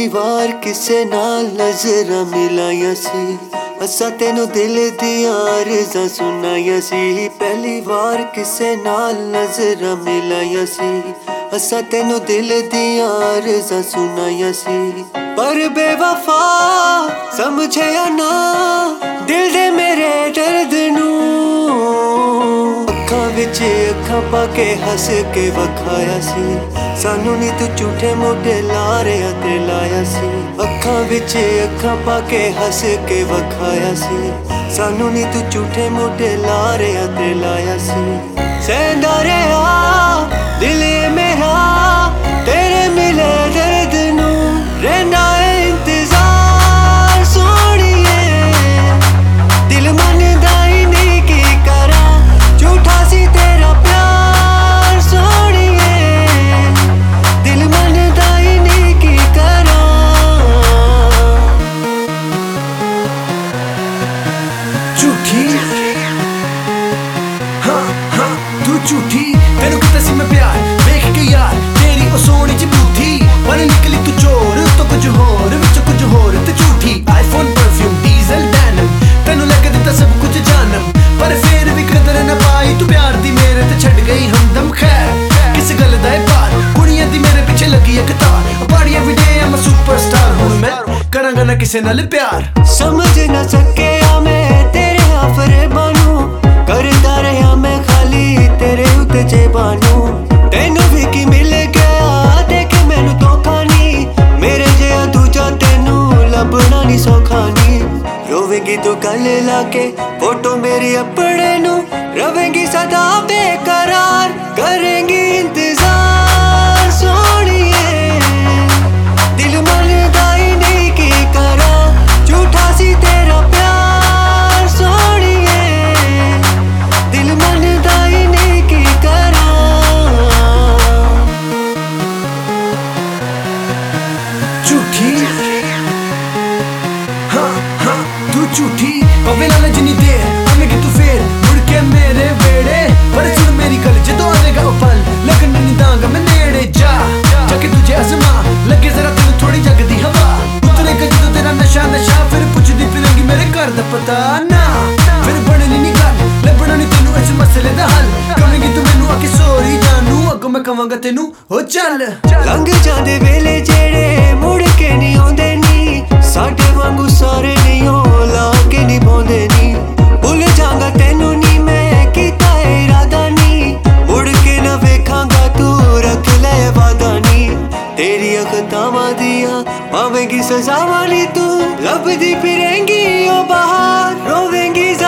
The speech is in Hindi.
पहली वार किसे नाल नजर मिलाया सी, असा तेनू दिल दियां अर्ज़ां सुनाया सी। पहली वार किसे नाल नजर मिलाया सी, असा तेनू दिल दियां अर्ज़ां सुनाया सी। पर बेवफा समझया ना दिल दे मेरे दर्द नू, अखां विच अखां पाके हस के वखाया सी। सानू नी तू झूठे मोढे लारिया ते लाया सी, अखां विच अखां पाके हस के वखाया सी। सानू नी तू झूठे मोढे लारिया ते लाया सी। सहंदा रहा दिल मेरा तेरे मिले दर्द नू, रहना इंतजार सोहणिए दिल मनदा ही नहीं की करा, झूठा सी तेरा प्यार सोहणिए दिल मनदा ही नहीं की करा। झूठी हाँ हाँ तू झूठी, तेनू किता सी मैं प्यार वेख के यार तेरी ओ सोहनी च बूथी, पर निकली तू चोर तो कुछ होर विच कुछ होर ते झूठी। आईफोन परफ्यूम डीजल डैनम तेनू लग दिता सब कुछ जानम, पर फिर भी कदर न पाई तू प्यार दी मेरे ते छड़ गई हमदम। खैर किस गल दा पार कुड़ियां दी मेरे पीछे लगी एक तार, पाड़ियां भी दे मैं सुपरस्टार हुण मैं करांगा ना किसे नाल प्यार। समझ न सकिया मैं तेरे आफरे बानू, करदा रहा मैं खाली तेरे उत्ते जे बानू। तेनू भी की मिल गया देख मैनू धोखा नी, मेरे जिहा दूजा तेनू लभना नी सौखा नी। रोवेगी तू गल लाके फोटो मेरी अपने नू, रवेंगी सदा बेकरार करेंगी इंतजार सोहणिए दिल मनदा ही नहीं की करा, झूठा सी तेरा प्यार सोहणिए दिल मनदा ही नहीं की करा। झूठी हाँ हाँ तू झूठी, पवे लाल जिनी देर आवेगी तू फिर मुड़ के मेरे वेड़े, पर सुन मेरी गल जदों आवेगा ओ पल लगन नहीं दांगा मैं नेड़े। जा जाके तुझे आजमा लगे जरा तेनू थोड़ी जग दी हवा, उतरेगा जदों तेरा नशा नशा फिर पुछदी फिरेंगी मेरे घर दा पता ना, फिर बननी नी गल लभना नी तेनू इस मसले दा हल, कवेंगी तू मैनू आके सॉरी जानू अगों मैं कवांगा तेनू हो चल। लंघ जांदे वेले जेड़े मुड़ के नहीं आउंदे नी, साडे वांगू सारे नहीं हो ला के नहीं पाउंदे नी। भुल जांगा तेनू नी मैं कीता इरादा नी, मुड़ के ना वेखांगा तू रख ले वादा नी। तेरी अखतावां दियां पावेंगी सजावां नी तू, लभदी फिरेंगी ओ बाहर रोवेंगी